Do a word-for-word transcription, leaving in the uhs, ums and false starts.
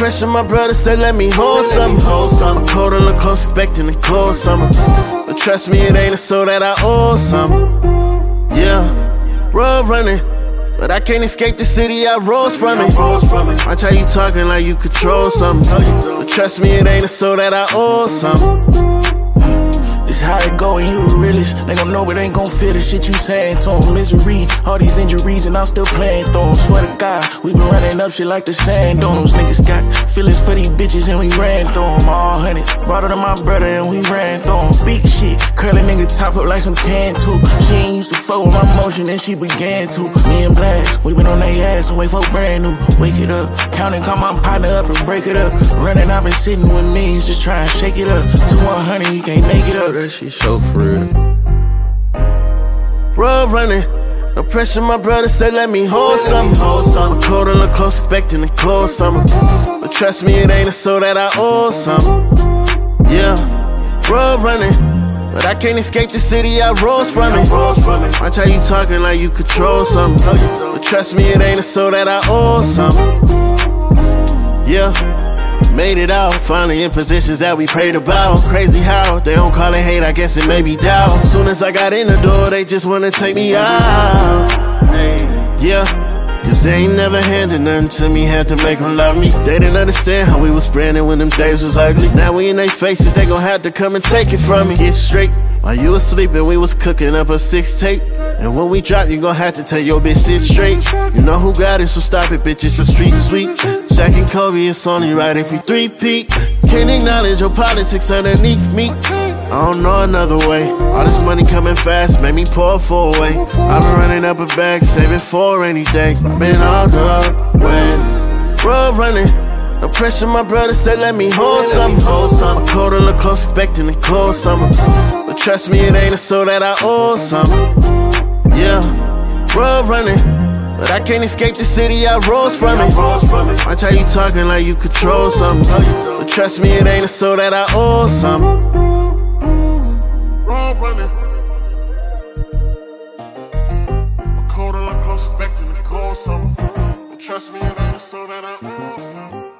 pressure, my brother said, let me hold something. I'm cold and look close, expecting a cold summer. But trust me, it ain't a soul that I owe something. Yeah, road running, but I can't escape the city I rose from it. Watch how you talking like you control something. But trust me, it ain't a soul that I owe something. It's how it go and you the realest. They gon' know it ain't gon' feel the shit you saying to 'em. Misery, all these injuries and I'm still playing through 'em. Swear to God, we been running up shit like the sand dunes. Niggas got feelings for these bitches and we ran through 'em. All hundreds, brought her to my brother and we ran through 'em. Big shit, curly nigga top up like some can too. She ain't used to fuck with my motion and she began to. Me and Blast, we been on they ass and wait for brand new. Wake it up, counting, call my partner up and break it up. Running, I been sitting with knees, just trying to shake it up. To one hundred, you can't make it up. That shit so for real. Road running, no pressure, my brother said, let me hold something. I'm cold and look close, expecting a cold summer. But trust me, it ain't a soul that I owe something. Yeah, road running, but I can't escape the city I rose from it. Watch how you talking like you control something. But trust me, it ain't a soul that I owe something. Yeah. Made it out, finally in positions that we prayed about. Crazy how, they don't call it hate, I guess it may be doubt. Soon as I got in the door, they just wanna take me out. Yeah, cause they ain't never handed nothing to me, had to make them love me. They didn't understand how we was spreading when them days was ugly. Now we in their faces, they gon' have to come and take it from me. Get straight, while you was sleeping, we was cooking up a six tape. And when we drop, you gon' have to tell your bitch sit straight. You know who got it, so stop it, bitch, it's a street sweep. Shaq and Kobe, it's only right if we three-peat. Can't acknowledge your politics underneath me. I don't know another way. All this money coming fast, made me pour for away. I've been running up a bag, saving for a rainy day. I've been all the way. Road running, no pressure, my brother said, let me hold something. I'm cold and look close, expecting a cold summer. But trust me, it ain't a soul that I owe something. Yeah, road running, but I can't escape the city I rose from it. Watch how you talking like you control something. But trust me, it ain't a soul that I owe something. Road running, I'm cold and look close, expecting a cold summer. But trust me, it ain't a soul that I owe something.